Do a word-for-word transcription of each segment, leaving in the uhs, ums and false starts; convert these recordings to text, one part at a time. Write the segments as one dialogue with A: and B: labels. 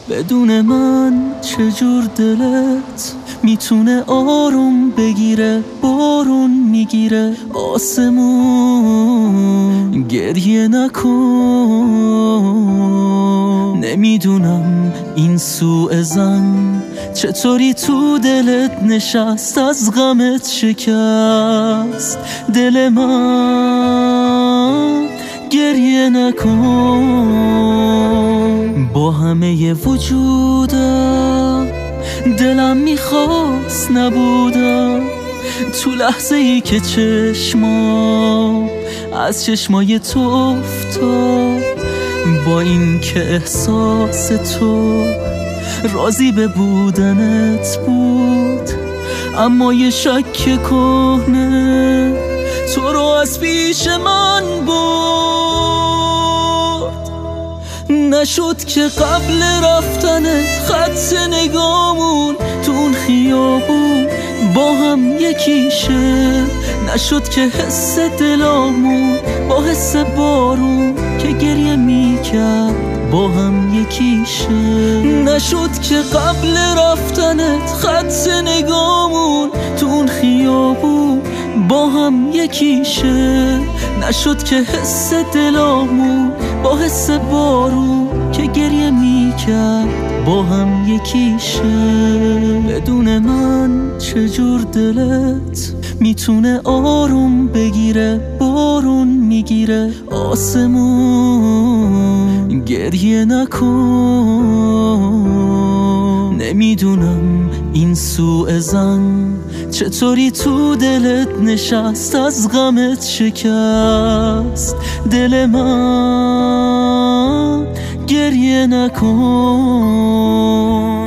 A: بدون من چجور دلت میتونه آروم بگیره؟ بارون میگیره آسمون، گریه نکن. نمیدونم این سوء زن چطوری تو دلت نشست، از غمت شکست دل من، گریه نکن. با همه وجودم دلم میخواست نبودم، تو لحظه ای که چشمام از چشمای تو افتاد، با این که احساس تو راضی به بودنت بود، اما یه شک کهنه تو رو از پیش من برد. نشد که قبل رفتنت خط نگامون تو اون خیابون با هم یکی شه، نشد که حس دلامون با حس بارون که گریه میکرد با هم یکی شه. نشد که قبل رفتنت خط نگامون تو اون خیابون با هم یکی شه، نشد که حس دلامون با حس بارون که گریه میکرد با هم یکی شه. بدون من چجور دلت میتونه آروم بگیره؟ بارون میگیره آسمون، گریه نکن. نمیدونم این سوء زن چطوری تو دلت نشست، از غمت شکست دل من، گریه نکن.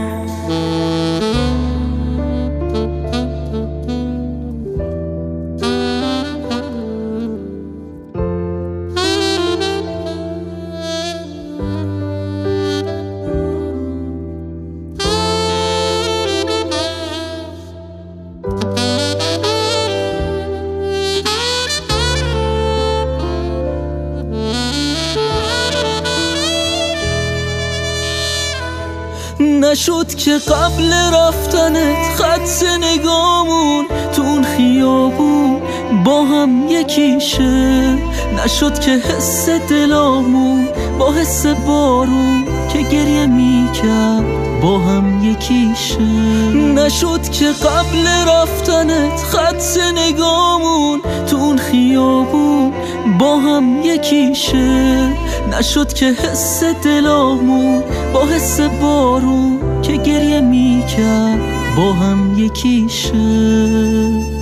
A: نشد که قبل رفتنت خط نگامون تو اون خیابون با هم یکی شه، نشد که حس دلامون با حس بارون که گریه میکرد با هم یکی شه. نشد که قبل رفتنت خط نگامون تو اون خیابون با هم یکی شه، نشد که حس دلامون با حس بارون که گریه میکرد با هم یکی شه.